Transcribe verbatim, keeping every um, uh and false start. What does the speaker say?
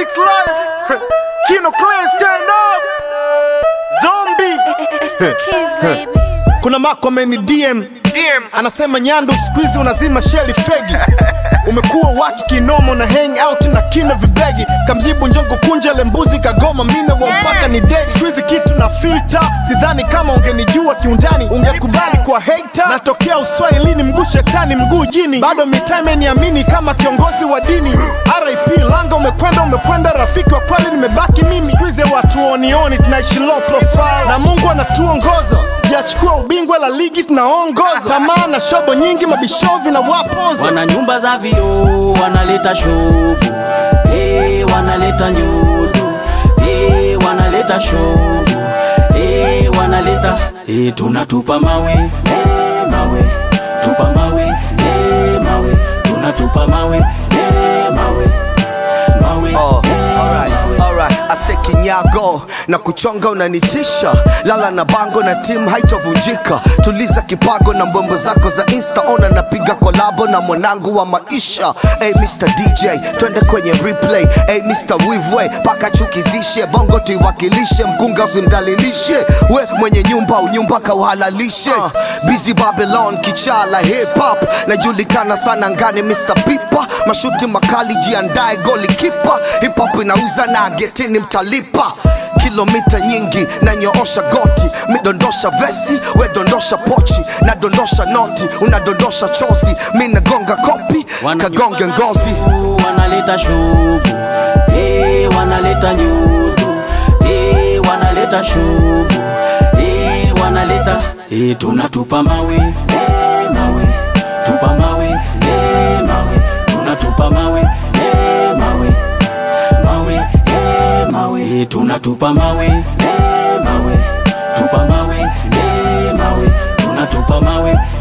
Six Life, Kino Clan stand up, Zombie. It's the kids, baby. Kuna Mako ameni D M, anasema Nyandu squeeze unazima Shelly Fegi. Umekuwa waki kinomo na hang out na kina vibegi. Kamjibu njongo kunja lembuzi kagoma mina wa mpaka ni dead. Squeeze kitu na filter, sidhani kama ungenijua kiundani ungekubali kwa hater. Natokea Uswahilini mguu shetani mguu jini, bado mitime niamini kama kiongozi wa dini. R I P Langa umekwenda umekwenda rafiki wa kweli nimebaki mimi. Squeeze watu onioni tunaishi low profile na Mungu anatuongoza. Yachukua ubingwa la ligi tunaongoza. Tamaa na shobo nyingi mabishovi na waponzo. Wana nyumba za vio, wanaleta shobu. Hey, wanaleta nyudu. Hey, wanaleta shobu. Hey, wanaleta. Hey, tunatupa mawe. Hey, mawe. Tupa mawe. Hey, mawe. Tunatupa mawe. Hey, mawe. Mawe. Oh, alright, alright. Ase kinyago na kuchonga unanitisha. Lala na bango na team haitovunjika. Tuliza kipago na mbombo zako za Insta. Ona napiga kolabo na mwanangu wa maisha. Hey mister D J, twende kwenye replay. Hey mister Weaveway, paka chukizishe. Bongo tuiwakilishe, mkunga usimdalilishe. We mwenye nyumba unyumba kauhalalishe. uh, Busy Babylon, kichala hip hop. Najulikana sana ngani mister Pipa. Mashuti makali jiandae goli kipa. Hip hop inauza na getini mtalipa. Kilomita nyingi na nyoosha goti. Midondosha vesi, we dondosha pochi. Na dondosha noti, unadondosha chozi. Mina gonga kopi, kagonge ngozi. Wanaleta shubu. Hey, wanaleta nyudu. Hey, wanaleta shubu. Hey, wanaleta. Hey, tunatupa mawe. Hey, mawe. Tupa mawe. Hey, mawe. Tunatupa mawe. Hey, mawe. Mawe. Hey, mawe. Hey, tunatupa mawe. Hey, mawe. Tupa mawe. Hey, mawe. Tunatupa mawe.